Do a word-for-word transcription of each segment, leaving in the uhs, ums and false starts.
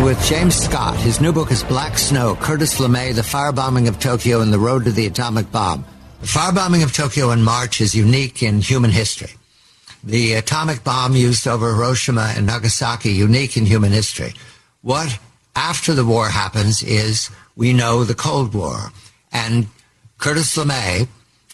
with James Scott. His new book is Black Snow, Curtis LeMay, The Firebombing of Tokyo and the Road to the Atomic Bomb. The firebombing of Tokyo in March is unique in human history. The atomic bomb used over Hiroshima and Nagasaki, unique in human history. What after the war happens is we know the Cold War. And Curtis LeMay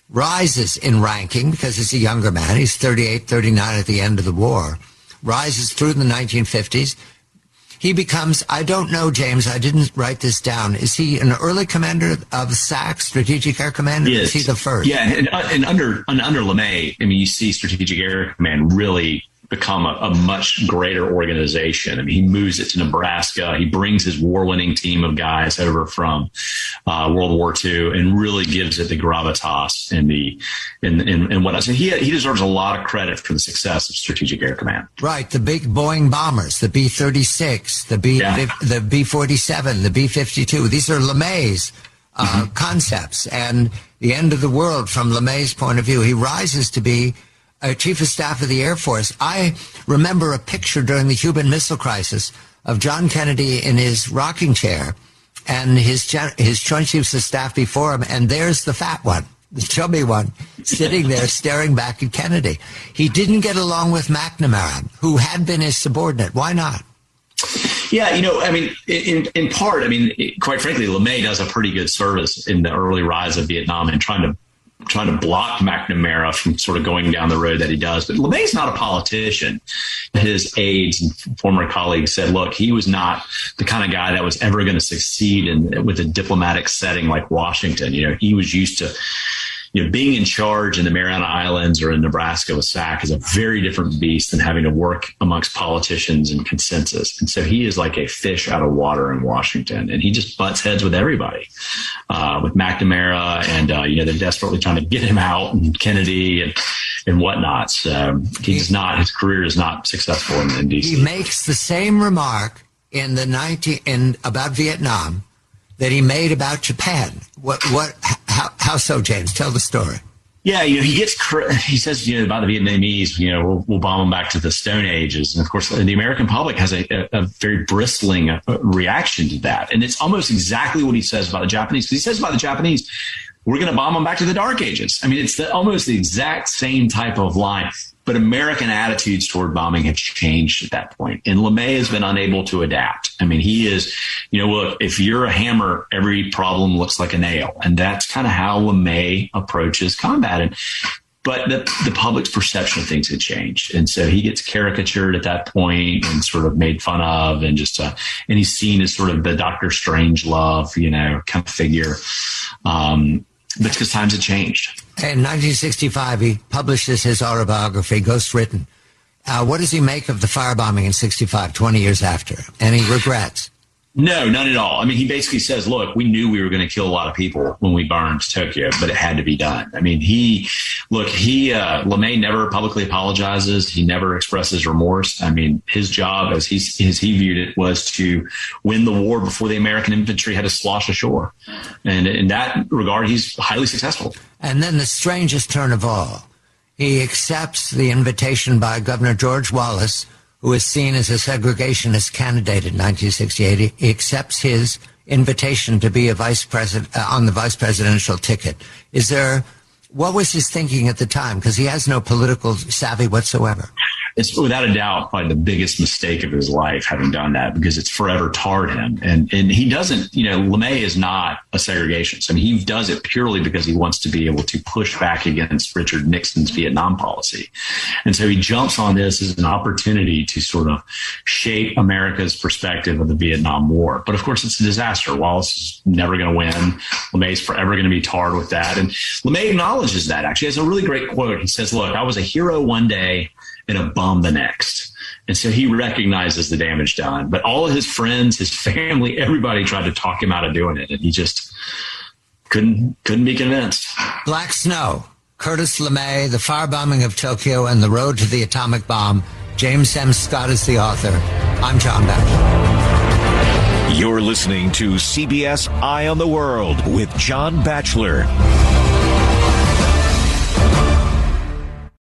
rises in ranking because he's a younger man. He's thirty-eight, thirty-nine at the end of the war. Rises through the nineteen fifties. He becomes, I don't know, James, I didn't write this down. Is he an early commander of S A C, Strategic Air Command, or yes. is he the first? Yeah, and, and under and under LeMay, I mean, you see Strategic Air Command really become a, a much greater organization. I mean, he moves it to Nebraska. He brings his war-winning team of guys over from uh, World War Two and really gives it the gravitas and the and and, and what else. And he he deserves a lot of credit for the success of Strategic Air Command. Right, the big Boeing bombers, the B thirty-six, the B yeah. the B forty-seven, the B fifty-two. These are LeMay's uh, mm-hmm. concepts, and the end of the world from LeMay's point of view. He rises to be Uh, Chief of Staff of the Air Force. I remember a picture during the Cuban Missile Crisis of John Kennedy in his rocking chair and his his Joint Chiefs of Staff before him, and there's the fat one, the chubby one, sitting there staring back at Kennedy. He didn't get along with McNamara, who had been his subordinate. Why not? Yeah, you know, I mean, in in part, I mean, it, quite frankly, LeMay does a pretty good service in the early rise of Vietnam and trying to trying to block McNamara from sort of going down the road that he does. But LeMay's not a politician. His aides and former colleagues said, look, he was not the kind of guy that was ever going to succeed in with a diplomatic setting like Washington. You know, he was used to, you know, being in charge in the Mariana Islands or in Nebraska with S A C is a very different beast than having to work amongst politicians and consensus. And so he is like a fish out of water in Washington, and he just butts heads with everybody, uh, with McNamara, and, uh, you know, they're desperately trying to get him out, and Kennedy and, and whatnot. So he does not, his career is not successful in, in D C. He makes the same remark in the nineteen in about Vietnam that he made about Japan. What, what, how, how so, James? Tell the story. Yeah, you know, he gets, he says, you know, about the Vietnamese, you know, we'll, we'll bomb them back to the Stone Ages. And of course, the American public has a, a, a very bristling uh, reaction to that. And it's almost exactly what he says about the Japanese. Because he says about the Japanese, we're going to bomb them back to the Dark Ages. I mean, it's the, almost the exact same type of line. But American attitudes toward bombing have changed at that point. And LeMay has been unable to adapt. I mean, he is, you know, look, if you're a hammer, every problem looks like a nail. And that's kind of how LeMay approaches combat. And, but the, the public's perception of things had changed. And so he gets caricatured at that point and sort of made fun of, and just, uh, and he's seen as sort of the Doctor Strangelove, you know, kind of figure. Um, But because times have changed. In nineteen sixty-five, he publishes his autobiography, Ghost Written. Uh, what does he make of the firebombing in sixty-five, twenty years after? Any regrets? No, none at all. I mean, he basically says, look, we knew we were going to kill a lot of people when we burned Tokyo, but it had to be done. I mean, he, look, he, uh, LeMay never publicly apologizes. He never expresses remorse. I mean, his job, as he, as he viewed it, was to win the war before the American infantry had to slosh ashore. And in that regard, he's highly successful. And then the strangest turn of all, he accepts the invitation by Governor George Wallace, who is seen as a segregationist candidate in nineteen sixty-eight. He accepts his invitation to be a vice president uh, on the vice presidential ticket. Is there, what was his thinking at the time? Because he has no political savvy whatsoever. It's without a doubt probably the biggest mistake of his life, having done that, because it's forever tarred him. And and he doesn't, you know, LeMay is not a segregationist. I mean, he does it purely because he wants to be able to push back against Richard Nixon's Vietnam policy. And so he jumps on this as an opportunity to sort of shape America's perspective of the Vietnam War. But of course, it's a disaster. Wallace is never going to win. LeMay's forever going to be tarred with that. And LeMay acknowledges that, actually. He has a really great quote. He says, look, I was a hero one day and a bum the next. And so he recognizes the damage done. But all of his friends, his family, everybody tried to talk him out of doing it. And he just couldn't couldn't be convinced. Black Snow, Curtis LeMay, The Firebombing of Tokyo, and The Road to the Atomic Bomb. James M. Scott is the author. I'm John Batchelor. You're listening to C B S Eye on the World with John Batchelor.